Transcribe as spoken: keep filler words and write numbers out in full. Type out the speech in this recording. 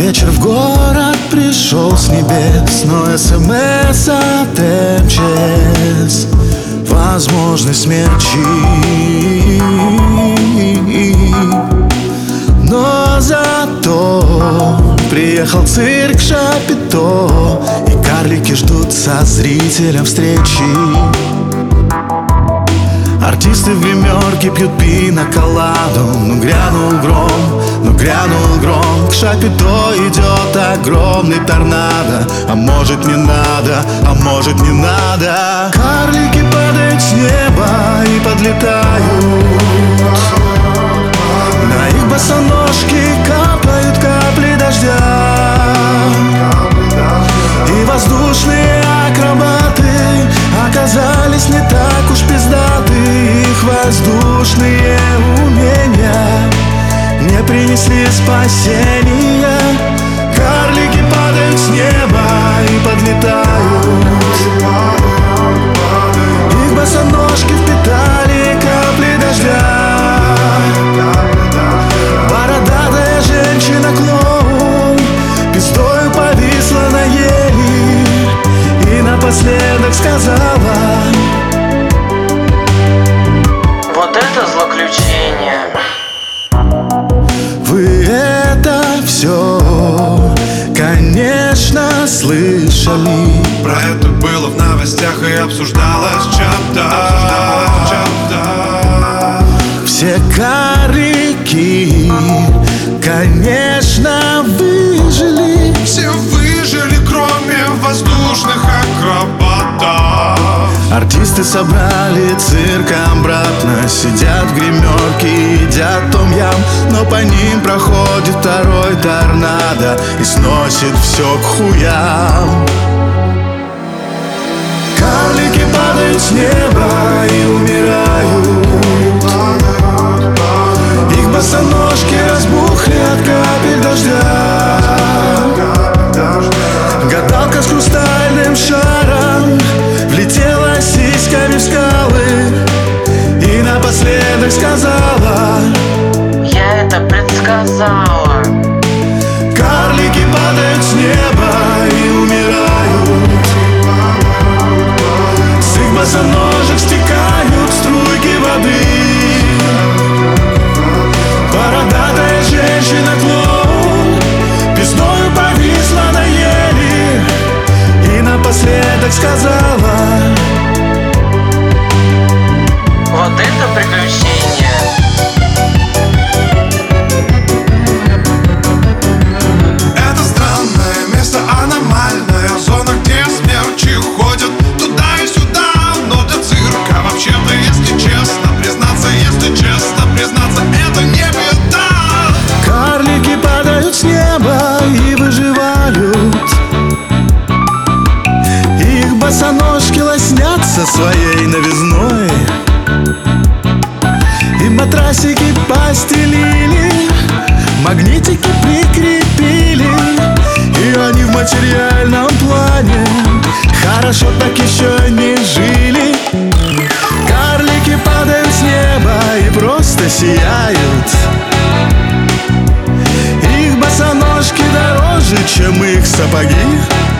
вечер в город пришел с небес, но СМС от МЧС возможность смерчи. Но зато приехал цирк Шапито, и карлики ждут со зрителем встречи. Артисты в гримерке пьют пиноколаду. Ну грянул гром, ну грянул гром. К Шапито идет огромный торнадо. А может не надо, а может не надо. Карлики падают с неба и подлетают. На их босоножки капают капли дождя. И воздушные акробаты оказались не так уж пиздаты. Их воздушные умения не принесли спасения. Карлики падают с неба и подлетают. Их босоножки впитали капли дождя. Бородатая женщина-клоун пиздою повисла на ели и напоследок сказала: вот это злоключение. Вы это все, конечно, слышали. Про это было в новостях и обсуждалось часто. Все карлики, конечно, выжили. Все выжили, кроме воздушных акробатов. Артисты собрали цирк обратно. Сидят в гримерке, едят том-ям, но по ним проходит второй торнадо и сносит все к хуям. Карлики падают с неба и умирают. Их босоножки разбухли от капель дождя. Гадалка с хрустальным шаром влетела сиськами в скалы и напоследок сказала: Я это предсказала. карлики падают с неба и умирают. С их босоножек стекают струйки воды. Бородатая женщина-клоун пиздою повисла на ели и напоследок сказала: Вот это приключение. Это странное место, аномальная зона, где смерчи ходят туда и сюда. Но для цирка вообще-то, если честно признаться, если честно признаться, это не беда. Карлики падают с неба и выживают. Их босоножки лоснятся своей новизной. И матрасики постелили, магнитики прикрепили. И они в материальном плане хорошо так еще не жили. Карлики падают с неба и просто сияют. Их босоножки дороже, чем их сапоги.